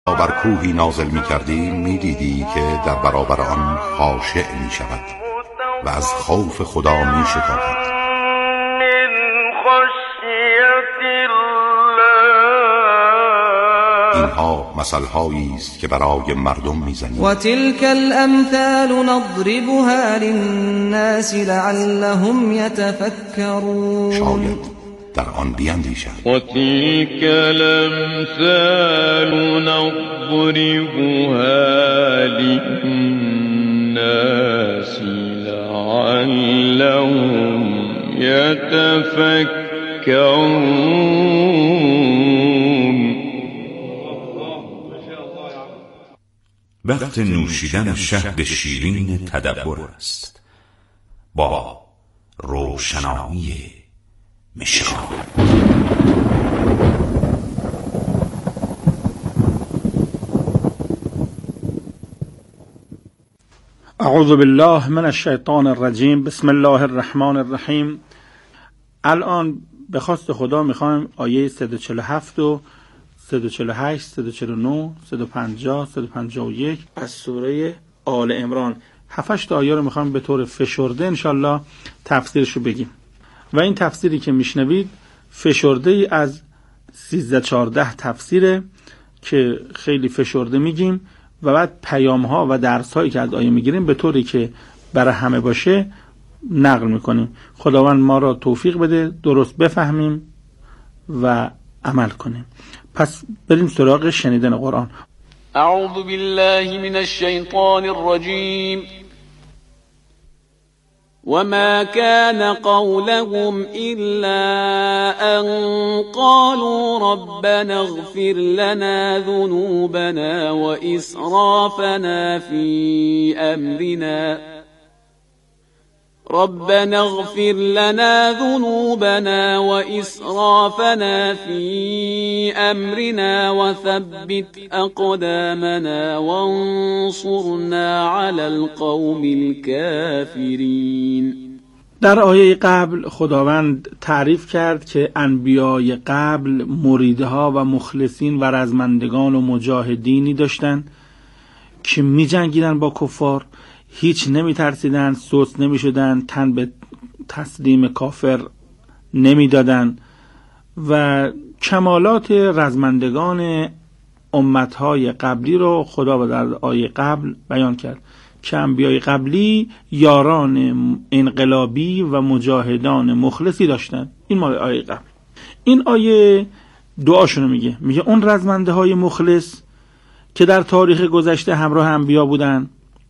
بر کوهی نازل می کردیم می دیدی که در برابر آن خاشع می شود و از خوف خدا می شتابد. اینها مثل‌هایی است که برای مردم می‌زنیم. و تلک الامثال نضربها للناس لعلهم یتفکرون. شاید در آن بیندیشند. و تلک الامثال نضربها للناس لعلهم یتفکرون. وقت نوشیدن شهد شیرین تدبر است با روشنایی مشکان. اعوذ بالله من الشیطان الرجیم. بسم الله الرحمن الرحیم. الان به خواست خدا میخوایم آیه 147 و 148 149 150 151 از سوره آل عمران 7-8 تا آیه رو میخوایم به طور فشرده انشالله تفسیرش رو بگیم و این تفسیری که میشنوید فشرده ای از 13-14 تفسیره که خیلی فشرده میگیم و بعد پیام ها و درس هایی که از آیه میگیریم به طوری که برای همه باشه نقل میکنیم. خداوند ما را توفیق بده درست بفهمیم و عمل کنیم. پس بریم سراغ شنیدن قرآن. اعوذ بالله من الشیطان الرجیم. وما كان قولهم إلا أن قالوا ربنا اغفر لنا ذنوبنا وإسرافنا في أمرنا ربنا اغفر لنا ذنوبنا وإسرافنا في أمرنا وثبت أقدامنا وانصرنا على القوم الكافرين. در آیه قبل خداوند تعریف کرد که انبیای قبل مریدها و مخلصین و رزمندگان و مجاهدینی داشتن که می جنگیدن با کفار، هیچ نمی ترسیدن، سست نمی شدن، تن به تسلیم کافر نمی دادن و کمالات رزمندگان امتهای قبلی رو خدا در آیه قبل بیان کرد که انبیای قبلی یاران انقلابی و مجاهدان مخلصی داشتن. این مال آیه قبل. این آیه دعاشونو میگه اون رزمنده های مخلص که در تاریخ گذشته همراه انبیا بودن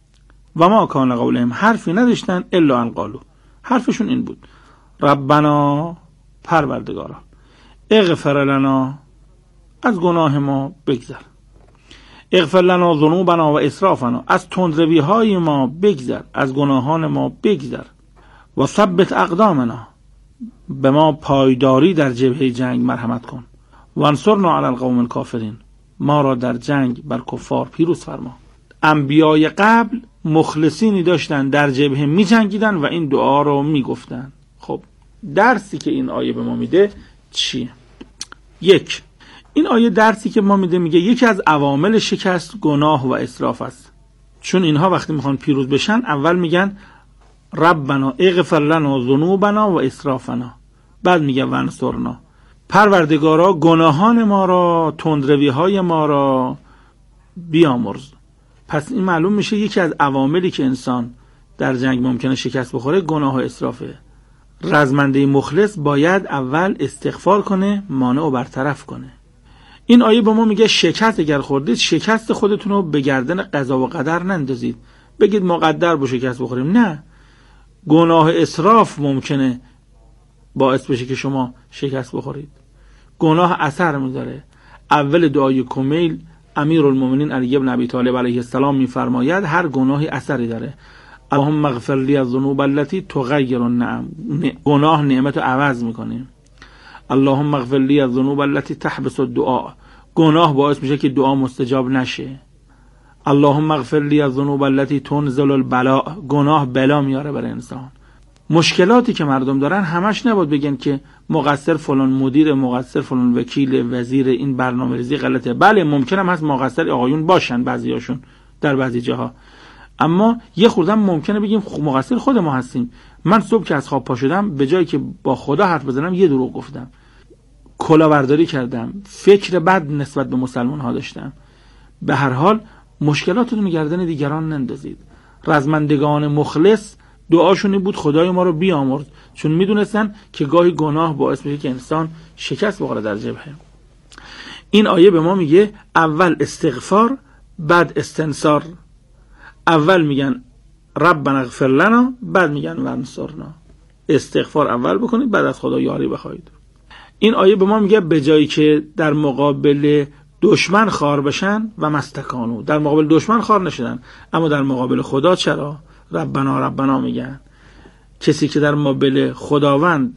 و ما کان قولهم، حرفی نداشتن الا ان قالو، حرفشون این بود ربنا، پروردگارا، اغفر لنا، از گناه ما بگذر، اغفر لنا ذنوبنا و اسرافنا، از تندروی های ما بگذر، از گناهان ما بگذر، و ثبت اقدامنا، به ما پایداری در جبهه جنگ مرحمت کن، و انصرنا علی القوم الکافرین، ما را در جنگ بر کفار پیروز فرما. انبیای قبل مخلصینی داشتن در جبهه می جنگیدن و این دعا رو می گفتن. خب درسی که این آیه به ما میده چیه؟ یک، این آیه درسی که ما میده میگه یکی از عوامل شکست گناه و اسراف است، چون اینها وقتی میخوان پیروز بشن اول میگن ربنا اغفر لنا ذنوبنا و اسرافنا، بعد میگن وانصرنا، پروردگارا گناهان ما را، تندروی های ما را بیامرز. پس این معلوم میشه یکی از عواملی که انسان در جنگ ممکنه شکست بخوره گناه و اسرافه. رزمنده مخلص باید اول استغفار کنه، مانع و برطرف کنه. این آیه به ما میگه شکست اگر خوردید شکست خودتون رو به گردن قضا و قدر نندازید، بگید مقدر با شکست بخوریم. نه، گناه اسراف ممکنه باعث بشه که شما شکست بخورید. گناه اثر میذاره. اول دعای کمیل امیرالمومنین علی بن ابی طالب علیه السلام میفرماید هر گناهی اثری داره. اللهم اغفر لی الذنوب التي تغیر النعم، گناه نعمت رو عوض میکنه. اللهم اغفر لی الذنوب التي تحبس الدعاء، گناه باعث میشه که دعا مستجاب نشه. اللهم اغفر لی الذنوب التي تنزل البلاء، گناه بلا میاره بر انسان. مشکلاتی که مردم دارن همش نباید بگن که مقصر فلان مدیر، مقصر فلان وکیل، وزیر، این برنامه‌ریزی غلطه. بله ممکنه هم هست مقصر آقایون باشن بعضیاشون در بعضی جاها، اما یه خورده ممکنه بگیم مقصر خود ما هستیم. من صبح که از خواب پا شدم به جایی که با خدا حرف بزنم یه دروغ گفتم، کلاهبرداری کردم، فکر بد نسبت به مسلمان ها داشتم. به هر حال مشکلاتتون گردن دیگران نندازید. رزمندگان مخلص دعاشون بود خدای ما رو بیامرز، چون میدونستن که گاهی گناه باعث میشه که انسان شکست بخوره در جبهه. این آیه به ما میگه اول استغفار بعد استنصار. اول میگن ربنا اغفر لنا، بعد میگن وانصرنا. استغفار اول بکنید بعد از خدا یاری بخواید. این آیه به ما میگه به جایی که در مقابل دشمن خار بشن و مستکانو، در مقابل دشمن خار نشدن، اما در مقابل خدا چرا ربنا ربنا میگن. کسی که در مقابل خداوند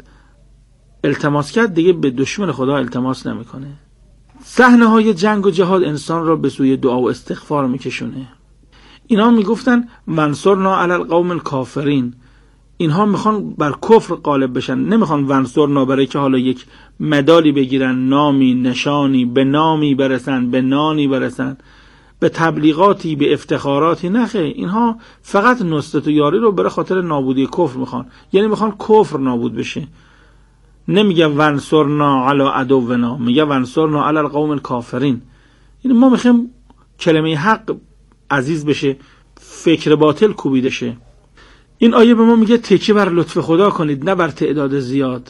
التماس کرد دیگه به دشمن خدا التماس نمیکنه. صحنه های جنگ و جهاد انسان را به سوی دعا و استغفار میکشونه. اینا میگفتن وانصرنا علی القوم الکافرین. اینها میخوان بر کفر غالب بشن، نمیخوان وانصرنا برای که حالا یک مدالی بگیرن، نامی، نشانی، به نامی برسن، به نانی برسن، به تبلیغاتی، به افتخاراتی. نخه، اینها فقط نصرت و یاری رو برای خاطر نابودی کفر میخوان، یعنی میخوان کفر نابود بشه. نمیگه وانصرنا علی عدونا، میگه وانصرنا علی القوم الکافرین. یعنی ما میخوایم کلمه حق عزیز بشه، فکر باطل کوبیده شه. این آیه به ما میگه تکیه بر لطف خدا کنید نه بر تعداد زیاد.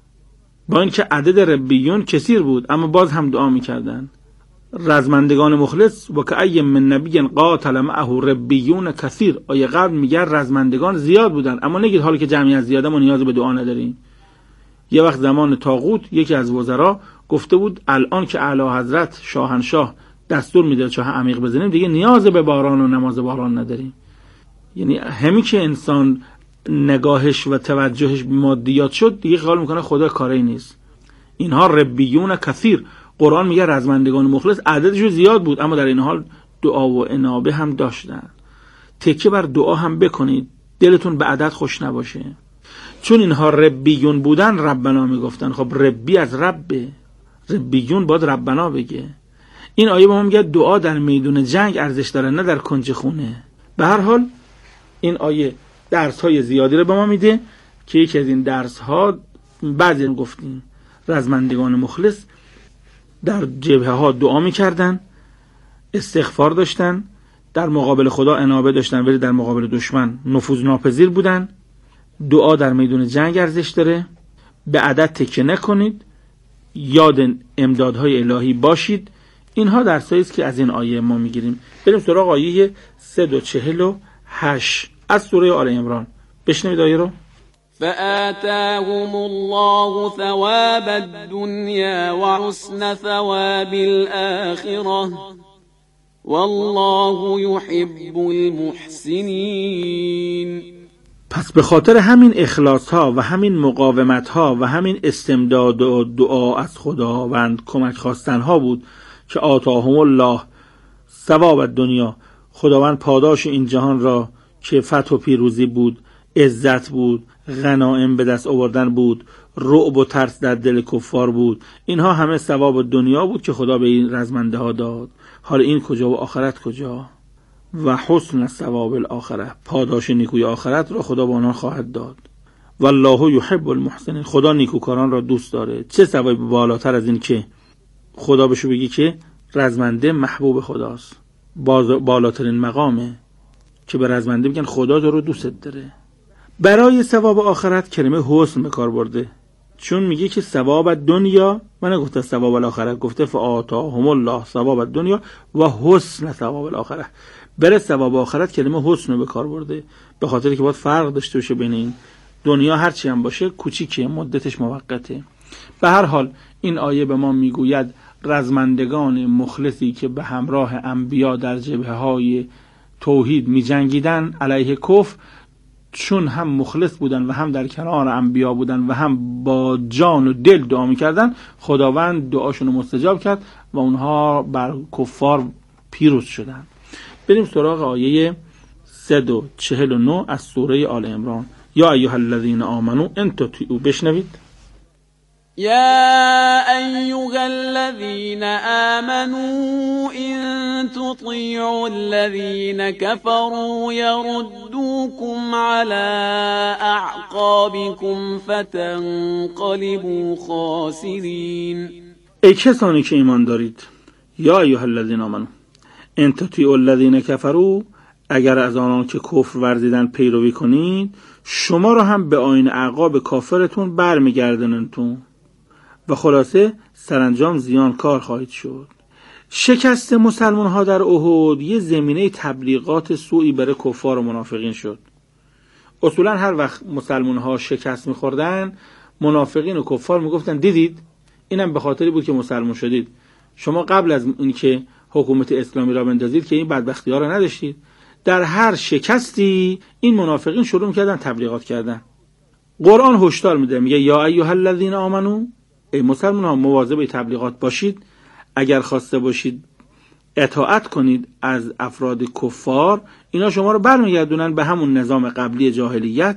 با اینکه عدد ربیون کثیر بود اما باز هم دعا میکردن. رزمندگان مخلص و که ای من نبی قاتل معه ربیون کثیر. آیه قبل میگه رزمندگان زیاد بودن، اما نگید حالا که جمعیت زیاده ما نیاز به دعا نداریم. یه وقت زمان طاغوت یکی از وزرا گفته بود الان که اعلی حضرت شاهنشاه دستور میده چاه عمیق بزنیم دیگه نیاز به باران و نماز باران نداریم. یعنی همین که انسان نگاهش و توجهش به مادیات شد دیگه خیال میکنه خدا کاری نیست. اینها ربیون کثیر. قرآن میگه رزمندگان مخلص عددشون زیاد بود اما در این حال دعا و انابه هم داشتن. تکیه بر دعا هم بکنید، دلتون به عدد خوش نباشه. چون اینها ربیون بودن ربنا میگفتن. خب ربی از ربه، ربیون باید ربنا بگه. این آیه به ما میگه دعا در میدون جنگ ارزش داره نه در کنج خونه. به هر حال این آیه درس های زیادی رو به ما میده که یکی از این درس ها بعضی گفتیم رزمندگان مخلص در جبهه ها دعا میکردن، استغفار داشتن، در مقابل خدا انابه داشتن ولی در مقابل دشمن نفوذ ناپذیر بودن. دعا در میدون جنگ ارزش داره. به عدد تکیه نکنید، یاد امدادهای الهی باشید. اینها درسایی است که از این آیه ما میگیریم. بریم سراغ آیه 348 از سوره آل عمران. بشنوید آیه رو. فآتاهم الله ثواب الدنيا وحسن ثواب الآخرة والله يحب المحسنين. پس به خاطر همین اخلاص ها و همین مقاومت ها و همین استمداد و دعا از خداوند کمک خواستن ها بود که آتاهم الله ثواب الدنیا، خداوند پاداش این جهان را که فتح و پیروزی بود، عزت بود، غنایم به دست آوردن بود، رعب و ترس در دل کفار بود، اینها همه ثواب دنیا بود که خدا به این رزمنده ها داد. حال این کجا و آخرت کجا؟ و حسن ثواب الاخره، پاداش نیکوی آخرت را خدا به آنها خواهد داد. والله یحب المحسنین، خدا نیکوکاران را دوست داره. چه ثوابی بالاتر از این که خدا بهش بگی که رزمنده محبوب خداست. بالاترین مقامه که به رزمنده بگن خدا تو رو دوست داره. برای ثواب آخرت کلمه حسن به کار برده، چون میگه که ثواب دنیا، من نگفته ثواب الاخره، گفته فآتاهم الله ثواب الدنیا و حسن ثواب الاخره. برای ثواب آخرت کلمه حسن به کار برده، به خاطر که باید فرق داشته باشه بین این. دنیا هرچی هم باشه کوچیکه، مدتش موقته. به هر حال این آیه به ما میگوید رزمندگان مخلصی که به همراه انبیا در جبهه‌های توحید می‌جنگیدن علیه کفر، چون هم مخلص بودن و هم در کنار انبیا بودن و هم با جان و دل دعا می‌کردن، خداوند دعاشون رو مستجاب کرد و اونها بر کفار پیروز شدند. بریم سراغ آیه 349 از سوره آل عمران. یا ایها الذین آمنو ان تطیعوا. بشنوید. يا أيها الذين آمنوا إن تطيعوا الذين كفروا يردوكم على أعقابكم فتنقلبوا خاسرين. ای کسانی که ایمان دارید، یا ایها الذین آمنو ان تطیعوا الذین کفروا، اگر از آنان که کفر ورزیدن پیروی کنید، شما را هم به آیین اعقاب کافرتون برمیگردونتون و خلاصه سرانجام زیانکار خواهید شد. شکست مسلمان ها در احد یه زمینه تبلیغات سوئی برای کفار و منافقین شد. اصولا هر وقت مسلمان ها شکست میخوردن، منافقین و کفار میگفتن دیدید اینم به خاطری بود که مسلمان شدید، شما قبل از اینکه حکومت اسلامی را بندازید که این بدبختی ها را نداشتید. در هر شکستی این منافقین شروع میکردن تبلیغات کردن. قرآن هشدار میده، میگه یا ایها الذین آمنو، ای مسلمان ها مواظب تبلیغات باشید. اگر خواسته باشید اطاعت کنید از افراد کفار، اینا شما رو برمیگردونن به همون نظام قبلی جاهلیت.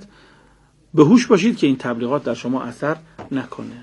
به هوش باشید که این تبلیغات در شما اثر نکنه.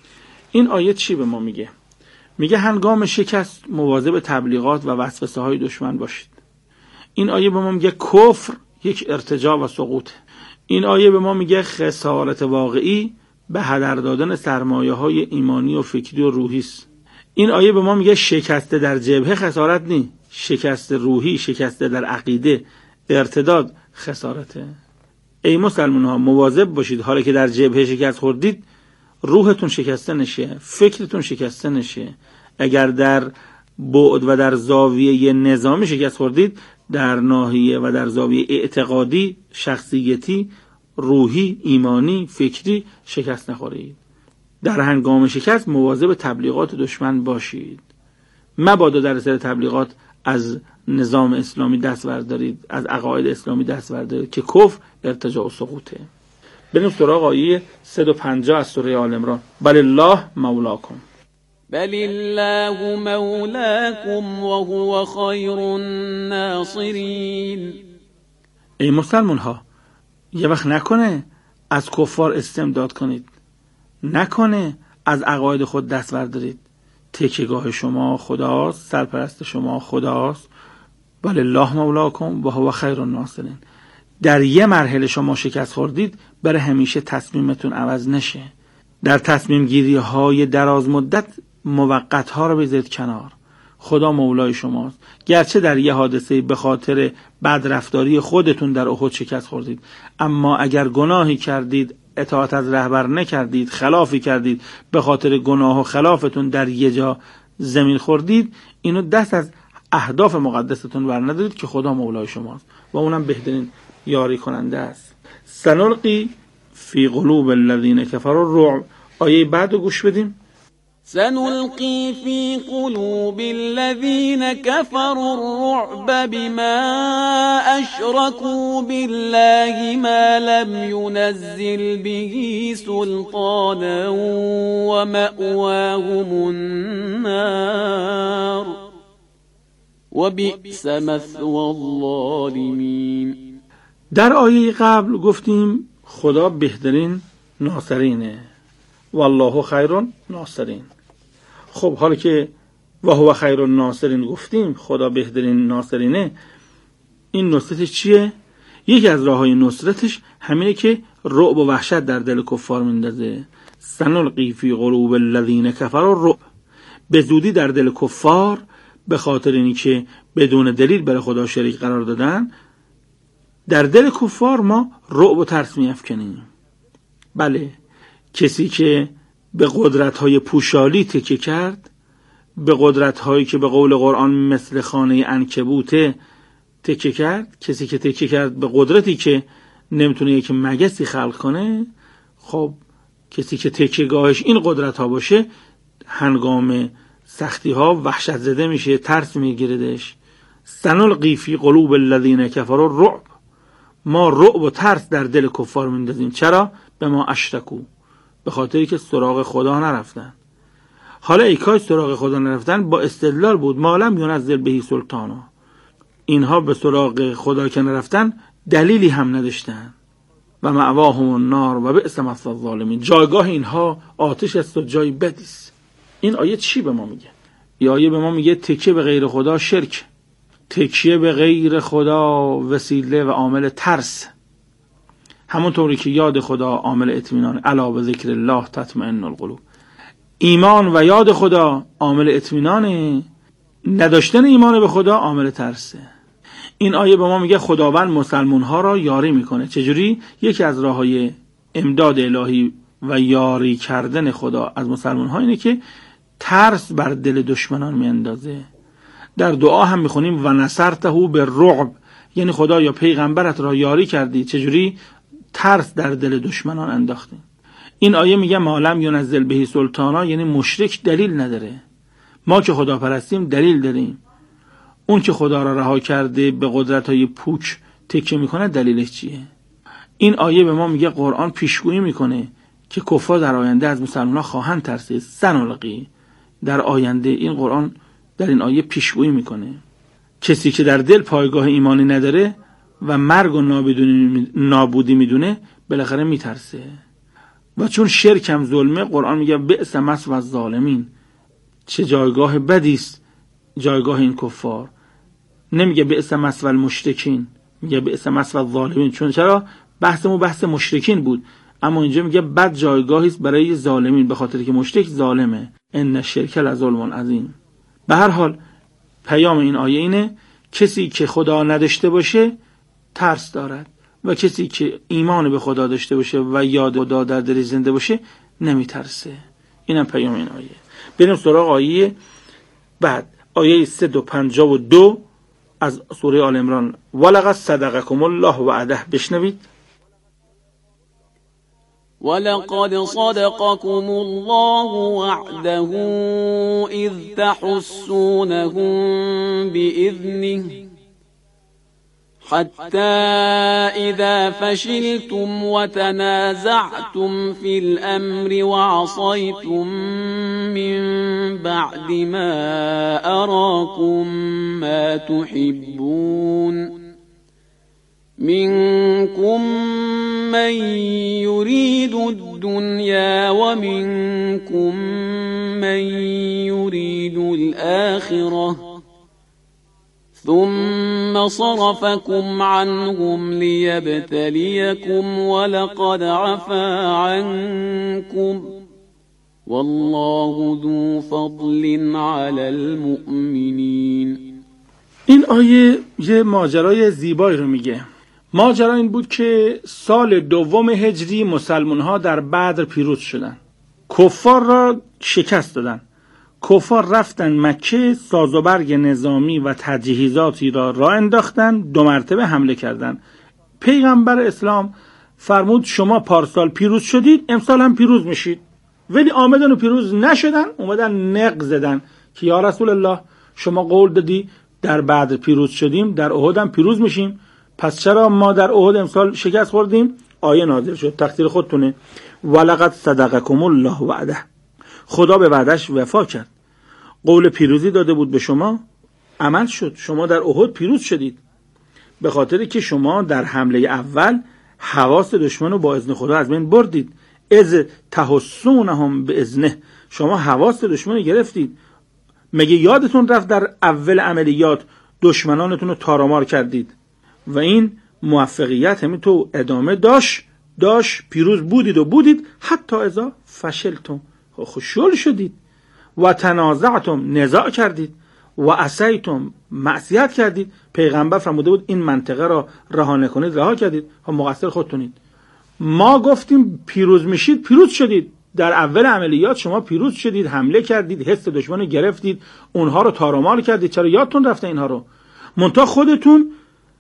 این آیه چی به ما میگه؟ میگه هنگام شکست مواظب تبلیغات و وسوسه های دشمن باشید. این آیه به ما میگه کفر یک ارتجاع و سقوط. این آیه به ما میگه خسارت واقعی به هدر دادن سرمایه های ایمانی و فکری و روحی است. این آیه به ما میگه شکست در جبهه خسارت نی، شکست روحی، شکست در عقیده، ارتداد خسارته. ای مسلمان ها مواظب باشید حالا که در جبهه شکست خوردید روحتون شکسته نشه، فکرتون شکسته نشه. اگر در بعد و در زاویه نظامی شکست خوردید، در ناحیه و در زاویه اعتقادی، شخصیتی، روحی، ایمانی، فکری شکست نخورید. در هنگام شکست مواظب تبلیغات دشمن باشید. مبادا در سر تبلیغات از نظام اسلامی دست بردارید، از عقاید اسلامی دست بردارید که کفر ارتجاع و سقوطه. بریم سراغ آیه 150 از سوره آل عمران. بل الله مولاکم. بل الله مولاکم و هو خیر الناصرین. ای مسلمان ها یه وقت نکنه از کفار استمداد کنید، نکنه از عقاید خود دست بردارید. تکیهگاه شما خداست، سرپرست شما خداست. بل الله مولاکم و هو خیر الناصرین. در یه مرحله شما شکست خوردید، برای همیشه تصمیمتون عوض نشه. در تصمیم گیری های دراز مدت موقت ها رو بذارید کنار. خدا مولای شماست. گرچه در یه حادثه به خاطر بدرفتاری خودتون در احد شکست خوردید، اما اگر گناهی کردید، اطاعت از رهبر نکردید، خلافی کردید، به خاطر گناه و خلافتون در یه جا زمین خوردید، اینو دست از اهداف مقدستون برندارید که خدا مولای شماست و اونم بهترین یاری کننده است. سنلقی فی قلوب الذین کفروا الرعب. آیه بعد رو گوش بدیم. سنلقي في قلوب الذين كفروا الرعب بما أشركوا بالله ما لم ينزل به سلطانا ومأواهم النار وبئس مثوى الظالمين. در آیه قبل گفتیم خدا بهترین ناصرینه، والله خیر ناصرین. خب حالا که و هو خیر الناصرین گفتیم، خدا بهترین ناصرینه، این نصرتش چیه؟ یکی از راههای نصرتش همینه که رعب و وحشت در دل کفار میندازه. سنلقی فی قلوب الذین کفروا الرعب. به زودی در دل کفار به خاطر اینکه بدون دلیل برای خدا شریک قرار دادن، در دل کفار ما رعب و ترس میافکنیم. بله، کسی که به قدرت‌های پوشالی تکیه کرد، به قدرت‌هایی که به قول قرآن مثل خانه عنکبوت تکیه کرد، کسی که تکیه کرد به قدرتی که نمیتونه یک مگسی خلق کنه، خب کسی که تکیه‌گاهش این قدرت‌ها باشه، هنگام سختی‌ها وحشت زده میشه، ترس میگیردش. سنلقی فی قلوب الذین کفروا الرعب. ما رعب و ترس در دل کفار میندازیم. چرا؟ به ما اشرکو، به خاطری که سراغ خدا نرفتن. حالا ای کاش سراغ خدا نرفتن، با استدلال بود، ما لم ینزل بهی سلطانا. اینها به سراغ خدا که نرفتن دلیلی هم نداشتن. و مأواهم النار و بئس مثوی الظالمین. جایگاه اینها آتش است و جای بدی است. این آیه چی به ما میگه؟ این آیه به ما میگه تکیه به غیر خدا شرک، تکیه به غیر خدا وسیله و عامل ترس، همونطوری که یاد خدا عامل اطمینان. الا به ذکر الله تطمئن القلوب. ایمان و یاد خدا عامل اطمینانه، نداشتن ایمان به خدا عامل ترسه. این آیه به ما میگه خداوند مسلمان ها را یاری میکنه. چجوری؟ یکی از راههای امداد الهی و یاری کردن خدا از مسلمان ها اینه که ترس بر دل دشمنان میاندازه. در دعا هم میخونیم و نصرته بالرعب، یعنی خدا یا پیغمبرت را یاری کردی. چجوری؟ ترس در دل دشمنان انداختی. این آیه میگه ما لم ینزل به سلطانا، یعنی مشرک دلیل نداره. ما که خدا پرستیم دلیل داریم. اون که خدا را رها کرده به قدرت‌های پوچ تکیه میکنه دلیلش چیه؟ این آیه به ما میگه قرآن پیشگویی میکنه که کفار در آینده از مسلمان‌ها خواهند ترسید. سنلقی در آینده، این قرآن در این آیه پیشگویی میکنه کسی که در دل پایگاه ایمانی نداره و مرگ و نابودی میدونه بالاخره میترسه. و چون شرک هم ظلمه، قرآن میگه بئس مثوی الظالمین، چه جایگاه بدی است جایگاه این کفار. نمیگه بئس مثوی المشرکین، میگه بئس مثوی الظالمین. چون چرا؟ بحثمون بحث مشرکین بود، اما اینجا میگه بد جایگاهی است برای ظالمین، به خاطر که مشرک ظالمه. ان الشرک لظلم عظیم. به هر حال پیام این آیه اینه کسی که خدا نداشته باشه ترس دارد و کسی که ایمان به خدا داشته باشه و یاد خدا در دل زنده باشه نمیترسه. اینم پیام این آیه. بریم سراغ آیه بعد، آیه 352 از سوره آل عمران. ولقد صدقکم الله وعده. بشنوید. ولقد صدقكم الله وعده إذ تحسونهم بإذنه حتى إذا فشلتم وتنازعتم في الأمر وعصيتم من بعد ما أراكم ما تحبون منكم من يريد الدنيا ومنكم من يريد الآخرة ثم صرفكم عنهم ليبتليكم ولقد عفا عنكم والله ذو فضل على المؤمنين. این آیه یه ماجرای زیبایی رو میگه. ماجرا این بود که سال دوم هجری مسلمان ها در بدر پیروز شدن، کفار را شکست دادن. کفار رفتن مکه، ساز و برگ نظامی و تجهیزاتی را راه انداختن، 2 مرتبه حمله کردن. پیغمبر اسلام فرمود شما پارسال پیروز شدید، امسال هم پیروز میشید. ولی آمدن و پیروز نشدن، اومدن نق زدن که یا رسول الله شما قول دادی در بدر پیروز شدیم، در احد هم پیروز میشیم، پس چرا ما در احد امسال شکست خوردیم؟ آیه نازل شد، تقدیر خودتونه. ولقد صدقکم الله وعده، خدا به وعدش وفا کرد، قول پیروزی داده بود به شما، عمل شد. شما در احد پیروز شدید به خاطر که شما در حمله اول حواس دشمن رو با اذن خدا از بین بردید. از تحسونهم باذنه، شما حواس دشمن رو گرفتید. مگه یادتون رفت در اول عملیات دشمنانتون رو تارمار کردید و این موفقیت همین تو ادامه داشت پیروز بودید حتی اذا فشلتم، خشول شدید، و تنازعتم، نزاع کردید، و عصیتم، معصیت کردید. پیغمبر فرموده بود این منطقه را رها نکنید، رها کردید، مقصر خودتونید. ما گفتیم پیروز میشید، پیروز شدید. در اول عملیات شما پیروز شدید، حمله کردید، حس دشمن رو گرفتید، اونها رو تارمار کردید. چرا یادتون رفته اینها رو؟ منتها خودتون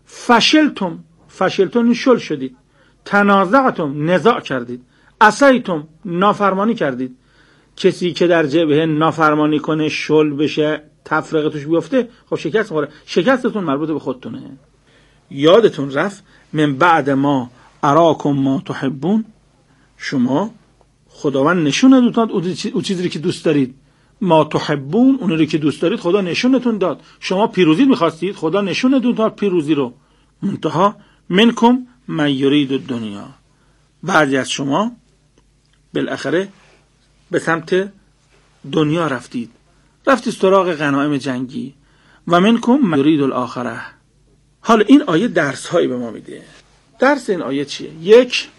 فشلتم شل شدید، تنازعتم، نزاع کردید، عصیتم، نافرمانی کردید. کسی که در جبهه نافرمانی کنه، شل بشه، تفرقه توش بیفته، خب شکست می‌خوره. شکستتون مربوط به خودتونه. یادتون رفت من بعد ما اراکم ما تحبون، شما خداوند نشون داد اون چیزی که دوست دارید. ما تحبون، اون رو که دوست دارید خدا نشونتون داد. شما پیروزی می‌خواستید، خدا نشونتون داد پیروزی رو. منتها منکم من یرید الدنیا، بعضی از شما بالاخره به سمت دنیا رفتید سراغ غنایم جنگی و منکم من یرید الاخره. حالا این آیه درس هایی به ما میده. درس این آیه چیه؟ یک،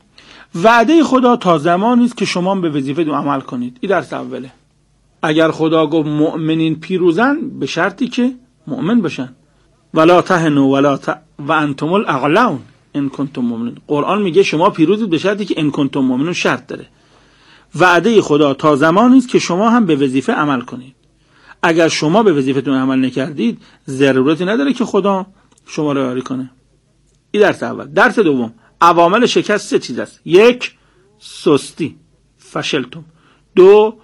وعده خدا تا زمانی است که شما به وظیفه دو عمل کنید. این درس اوله. اگر خدا گفت مؤمنین پیروزن، به شرطی که مؤمن باشن. ولا تهنوا و انتم الاعلون ان کنتم مؤمنین. قرآن میگه شما پیروزید به شرطی که ان کنتم مؤمنین شرط داره. وعده خدا تا زمانی است که شما هم به وظیفه عمل کنید. اگر شما به وظیفتون عمل نکردید، ضرورتی نداره که خدا شما رو یاری کنه. این درس اول. درس دوم، عوامل شکست سه چیز است. یک، سستی، فشلتم. دو،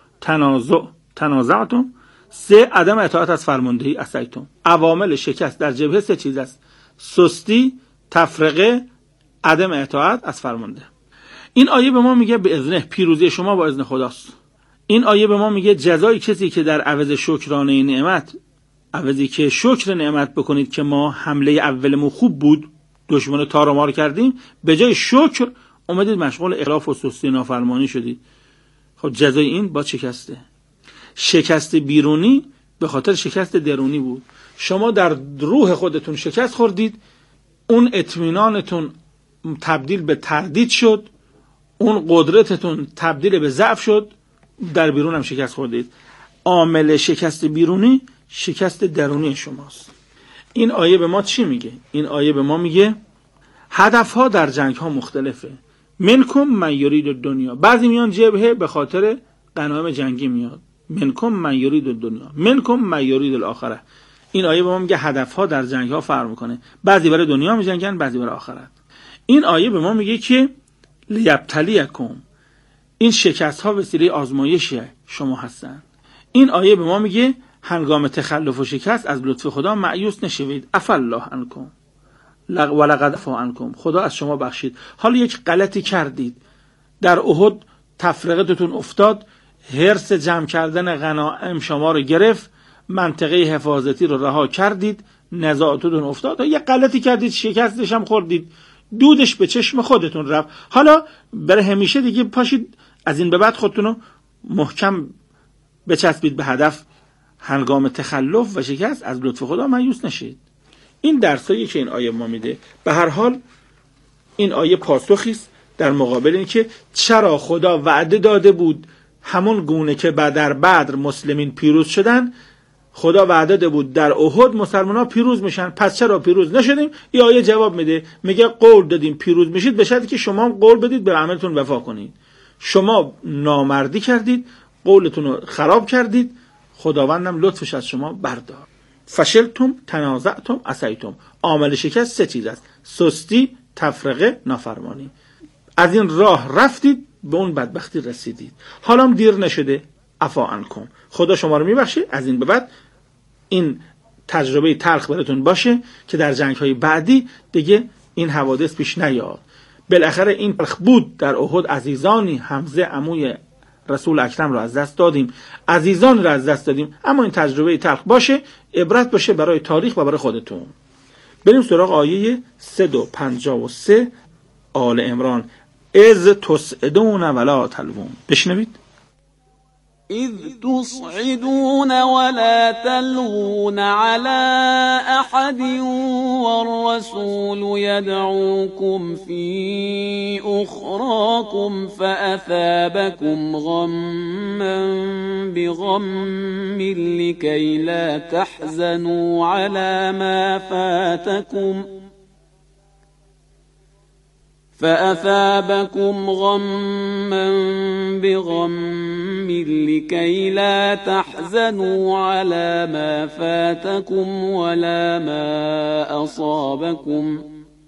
تنازعتم. سه، عدم اطاعت از فرماندهی، عصیتم. عوامل شکست در جبهه سه چیز است: سستی، تفرقه، عدم اطاعت از فرمانده. این آیه به ما میگه به اذنه، پیروزی شما با اذن خداست. این آیه به ما میگه جزای کسی که در عوض شکرانه نعمت، عوضی که شکر نعمت بکنید که ما حمله اولمون خوب بود، دشمن تارمار کردیم، به جای شکر اومدید مشغول اخلاف و سستی و نافرمانی شدید. خب جزای این با شکسته. شکست بیرونی به خاطر شکست درونی بود. شما در روح خودتون شکست خوردید، اون اطمینانتون تبدیل به تردید شد، اون قدرتتون تبدیل به ضعف شد، در بیرون هم شکست خوردید. عامل شکست بیرونی شکست درونی شماست. این آیه به ما چی میگه؟ این آیه به ما میگه هدفها در جنگ ها مختلفه. منکم من یرید الدنیا. بعضی میان جبهه به خاطر غنایم جنگی میاد. منکم من یرید الدنیا، منکم من یرید الاخره. این آیه به ما میگه هدفها در جنگ ها فرق میکنه. بعضی برای دنیا میجنگن، بعضی برای آخرت. این آیه به ما میگه که لیبتلیکم، این شکست ها وسیله آزمایش شما هستن. این آیه به ما میگه هنگام تخلف و شکست از لطف خدا مایوس نشوید. عفا الله عنکم ولقد عفا عنکم. خدا از شما بخشید. حالا یک غلطی کردید، در احد تفرقتون افتاد، حرص جمع کردن غنایم شما رو گرفت، منطقه حفاظتی رو رها کردید، نزاعتون افتاد، یک غلطی کردید، شکستش هم خوردید، دودش به چشم خودتون رفت. حالا برای همیشه دیگه پاشید از این به بعد خودتون رو محکم بچسبید به هدف. هنگام تخلف و شکست از لطف خدا مایوس نشید. این درسایی که این آیه ما میده. به هر حال این آیه پاسخی است در مقابل این که چرا خدا وعده داده بود همون گونه که در بدر مسلمین پیروز شدن، خدا وعده داده بود در احد مسلمان‌ها پیروز میشن، پس چرا پیروز نشدیم؟ این آیه جواب میده، میگه قول دادیم پیروز میشید به شرطی که شما قول بدید به عملتون وفا کنید. شما نامردی کردید، قولتون رو خراب کردید، خداوندم لطفش از شما بردار. فشلتم، تنازعتم، عصیتم. عامل شکست سه چیز است: سستی، تفرقه، نافرمانی. از این راه رفتید، به اون بدبختی رسیدید. حالا هم دیر نشده. عفا عنکم، خدا شما رو میبخشه. از این به بعد این تجربه تلخ براتون باشه که در جنگ‌های بعدی دیگه این حوادث پیش نیاد. بالاخره این تلخ بود. در احد عزیزانی، حمزه عموی رسول اکرم رو از دست دادیم، عزیزان رو از دست دادیم، اما این تجربه تلخ باشه، عبرت باشه برای تاریخ و برای خودتون. بریم سراغ آیه 353 آل عمران. اذ تسعدون ولا تلوون. بشنوید. إذ تصعدون ولا تلوون على أحد والرسول يدعوكم في أخراكم فأثابكم غما بغم لكي لا تحزنوا على ما فاتكم فأثابكم غما بغم لكي لا تحزنوا على ما فاتكم ولا ما أصابكم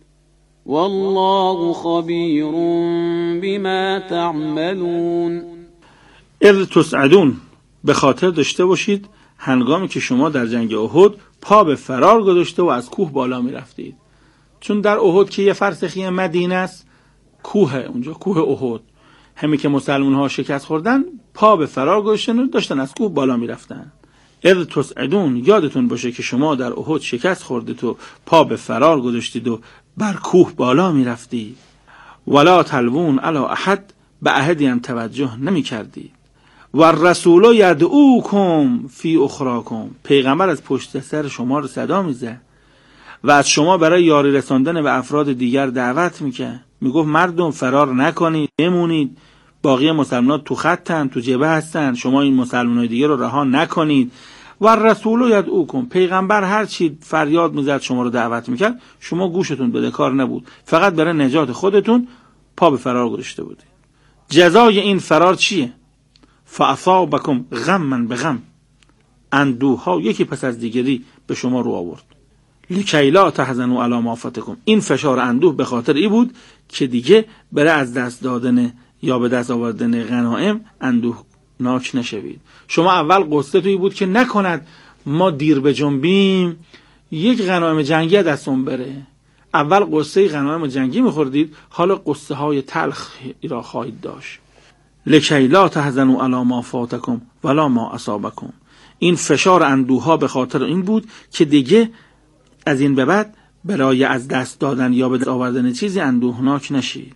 والله خبير بما تعملون. اذ تسعدون، به خاطر داشته باشید هنگامی که شما در جنگ احد پا به فرار گذاشته و از کوه بالا می رفتید. چون در احد که یه فرسخی مدینه است، کوه اونجا، کوه احد، همین که مسلمان ها شکست خوردن پا به فرار گذاشتن و داشتن از کوه بالا می رفتن. اذ تسعدون، یادتون باشه که شما در احد شکست خوردید و پا به فرار گذاشتید و بر کوه بالا می رفتید. ولا تلوون علی احد، به احدی هم توجه نمی کردید. و رسول یدعوکم فی اخراکم، پیغمبر از پشت سر شما رو صدا میزد و از شما برای یاری رساندن به افراد دیگر دعوت میکرد. میگفت مردم فرار نکنید، بمونید، باقی مسلمان تو خطن، تو جبهه هستن، شما این مسلمانای دیگه رو رها نکنید. و رسول یدعوکم، پیغمبر هر چی فریاد میزد شما رو دعوت میکرد، شما گوشتون بده کار نبود، فقط برای نجات خودتون پا به فرار گذاشته بودید. جزای این فرار چیه؟ فاصابکم غما بغم، اندوه ها یکی پس از دیگری به شما رو آورد. لکی لا تحزنوا علی ما فاتکم، این فشار اندوه به خاطر ای بود که دیگه برای از دست دادن یا به دست آوردن غنایم اندوهناک نشوید. شما اول قصه توی بود که نکند ما دیر بجنبیم یک غنایم جنگی دستون بره. اول قصه غنایم جنگی میخوردید، حالا قصه های تلخ را خواهید داشت. لکی لا تحزنوا علی ما فاتکم ولا ما اصابکم، این فشار اندوها به خاطر این بود که دیگه از این به بعد برای از دست دادن یا به دست آوردن چیزی اندوهناک نشید.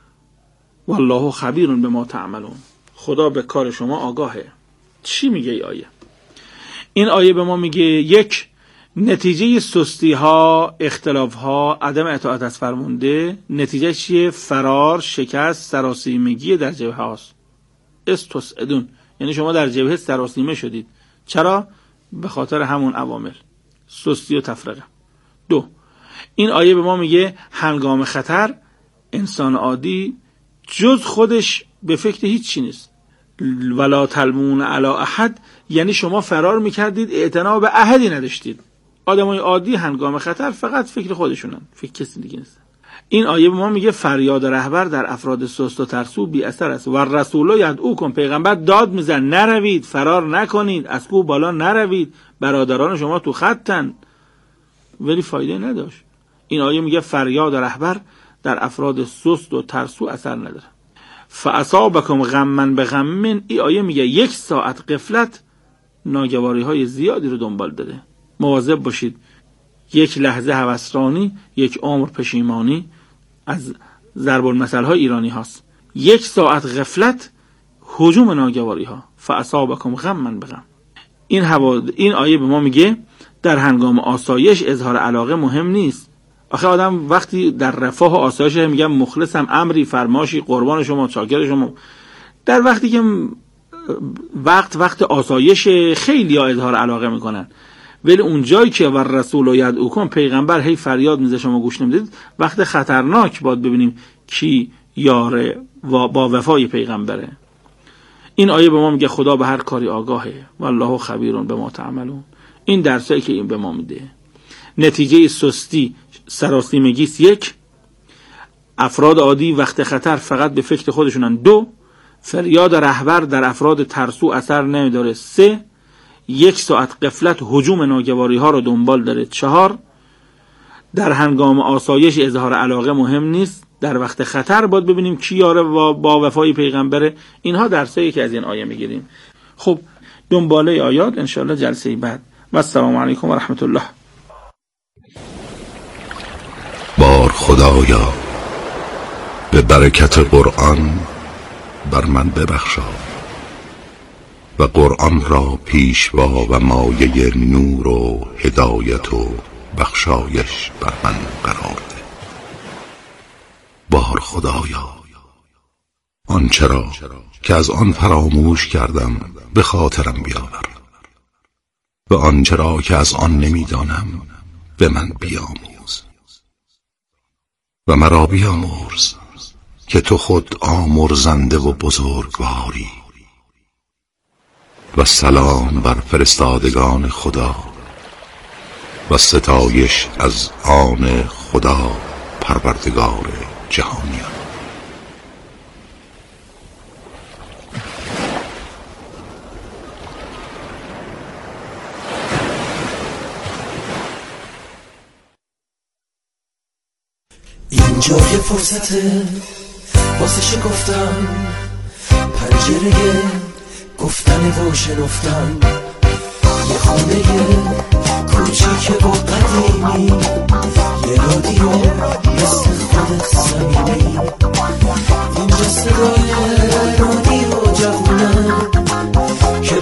والله خبیر بما تعملون، خدا به کار شما آگاهه. چی میگه ای آیه؟ این آیه به ما میگه یک، نتیجه سستی ها، اختلاف ها، عدم اطاعت از فرمانده، نتیجه چیه؟ فرار، شکست، سراسیمگی در جبهه هاست. استسعدون، یعنی شما در جبهه سراسیمه شدید. چرا؟ به خاطر همون عوامل، سستی و تفرقه. دو، این آیه به ما میگه هنگام خطر انسان عادی جز خودش به فکر هیچ چی نیست. ولا تلوون علی احد، یعنی شما فرار میکردید، اعتنا به احدی نداشتید. آدمای عادی هنگام خطر فقط فکر خودشونن، فکر کسی دیگه نیست. این آیه به ما میگه فریاد رهبر در افراد سست و ترسو بی اثر است. و رسول یدعوکم، پیغمبر داد میزن نروید، فرار نکنید، از کوه بالا نروید، برادران شما تو خطن، ولی فایده نداشت. این آیه میگه فریاد رهبر در افراد سست و ترسو اثر نداره. فاصابکم غما بغم، این آیه میگه یک ساعت غفلت ناگواری های زیادی رو دنبال داره. مواظب باشید، یک لحظه هوسرانی یک عمر پشیمانی از ضرب المثل های ایرانی هاست. یک ساعت غفلت هجوم ناگواری ها. فاصابکم غما بغم، این آیه به ما میگه در هنگام آسایش اظهار علاقه مهم نیست. آخه آدم وقتی در رفاه و آسایش میگم مخلصم، امری فرماشی، قربان شما، شاکر شما. در وقتی که وقت آسایش خیلی ها اظهار علاقه میکنن، ولی اون جایی که ور رسول یدعوکم، پیغمبر هی فریاد میزه شما گوش نمیدید، وقت خطرناک باید ببینیم کی یار با وفای پیغمبره. این آیه به ما میگه خدا به هر کاری آگاهه. والله خبیر بما تعملون. این درسایی که این به ما میده، نتیجه سستی سراسیمگی است. یک، افراد عادی وقت خطر فقط به فکر خودشونن. دو، فریاد رهبر در افراد ترسو اثر نمیداره. سه، یک ساعت غفلت هجوم ناگواری ها رو دنبال داره. چهار، در هنگام آسایش اظهار علاقه مهم نیست، در وقت خطر باید ببینیم کی یاره با وفای پیغمبره. اینها درسایی که از این آیه میگیریم. خب دنباله آیات انشاءالله جلسه بعد. و السلام علیکم و رحمت الله. بار خدایا به برکت قرآن بر من ببخشا و قرآن را پیشوا و مایه نور و هدایت و بخشایش بر من قرار ده. بار خدایا آنچه را که از آن فراموش کردم به خاطرم بیاور و آنچه را که از آن نمیدانم به من بیاموز و مرا بیامرز که تو خود آمرزنده و بزرگواری. و سلام بر فرستادگان خدا و ستایش از آن خدا پروردگار جهانیان. اینجا یه فرصته واسه شکفتن، پنجره گفتن و شنفتن، یه خونه کوچیک و قدیمی، یه رادیو مثل خود خودت صمیمی. اینجا صدای رادیو جوونه